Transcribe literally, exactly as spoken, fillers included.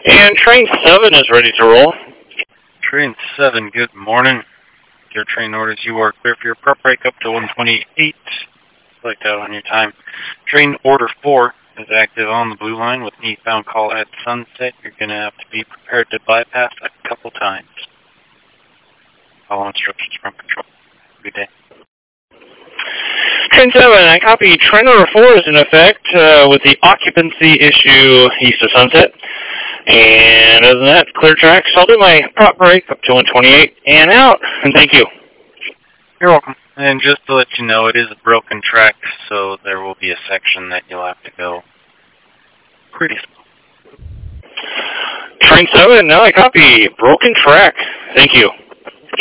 And train seven is ready to roll. Train seven, good morning. Your train orders, you are clear for your prep break up to one twenty-eight. Select out on your time. Train order four is active on the blue line with an eastbound call at sunset. You're going to have to be prepared to bypass a couple times. Follow instructions from control. Good day. Train seven, I copy. Train order four is in effect uh, with the occupancy issue east of Sunset. And other than that, clear tracks. I'll do my prop break up to one twenty-eight and out. And thank you. You're welcome. And just to let you know, it is a broken track, so there will be a section that you'll have to go pretty slow. Train seven, now I copy. Broken track. Thank you.